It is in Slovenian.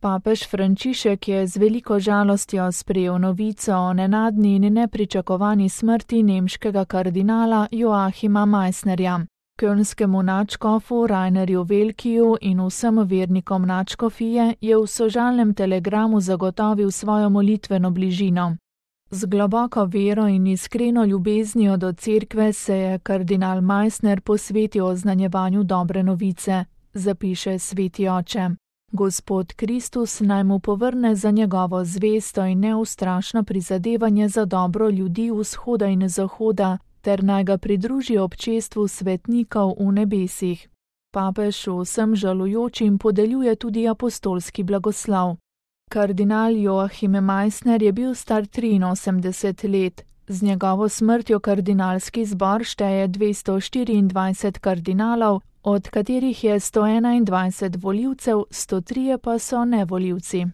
Papež Frančišek je z veliko žalostjo sprejel novico o nenadni in nepričakovani smrti nemškega kardinala Joachima Meissnerja. Kölnskemu nadškofu Rainerju Velkiju in vsem vernikom nadškofije je v sožalnem telegramu zagotovil svojo molitveno bližino. Z globoko vero in iskreno ljubeznijo do cerkve se je kardinal Meissner posvetil oznanjevanju dobre novice, zapiše sveti oče. Gospod Kristus naj mu povrne za njegovo zvesto in neustrašno prizadevanje za dobro ljudi vzhoda in zahoda, ter naj ga pridruži občestvu svetnikov v nebesih. Papež vsem žalujočim podeljuje tudi apostolski blagoslov. Kardinal Joachim Meissner je bil star 83 let. Z njegovo smrtjo kardinalski zbor šteje 224 kardinalov, od katerih je 121 volivcev, 103 pa so nevolivci.